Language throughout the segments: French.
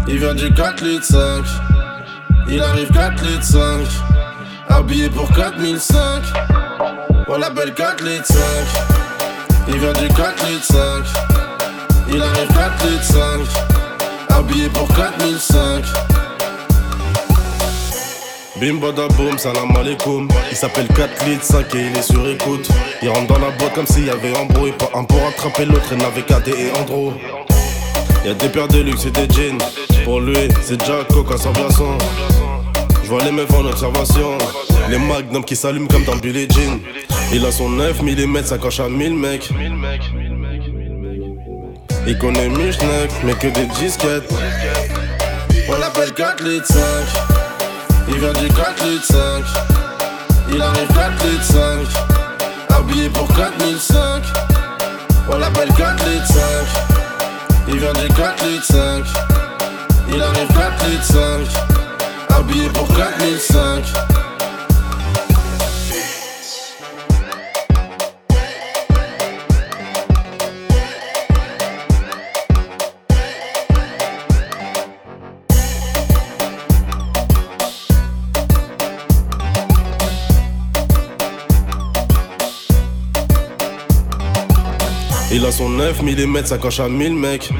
Il vient du 4 litres 5. Il arrive 4 litres 5. Habillé pour 4005. On l'appelle 4 litres 5. Il vient du 4 litres 5. Il arrive 4 litres 5. Habillé pour 4005. Bim bada boum, salam alaikum. Il s'appelle 4 litres 5 et il est sur écoute. Il rentre dans la boîte comme s'il y avait embrouille. Pas un pour attraper l'autre, il n'avait qu'AD et Andro. Y'a des paires de luxe et des jeans. Pour lui, c'est Jack, Coca sans glaçon. J'vois les meufs en observation. Les magnums qui s'allument comme dans Billie Jean. Il a son 9 mm, ça coche à 1000 mecs. Il connaît Michnek, mais que des disquettes. On l'appelle 4 litres 5. Il vient du 4 litres 5. Il arrive 4 litres 5. Habillé pour 4005. On l'appelle 4 litres 5. Il vient du 4 litres 5. Il arrive 4 litres 5. Habillé pour 4005. Il a son 9 mm, ça coche à 1000 mecs.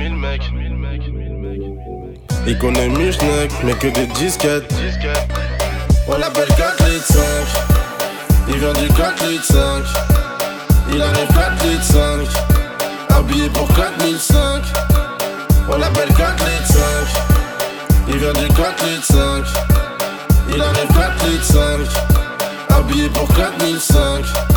Il connaît Michnek, mais que des disquettes. On l'appelle 4 litres 5. Il vient du 4 litres 5. Il arrive 4 litres 5. Habillé pour 4005. On l'appelle 4 litres 5. Il vient du 4 litres 5. Il arrive 4 litres 5. Habillé pour 4005.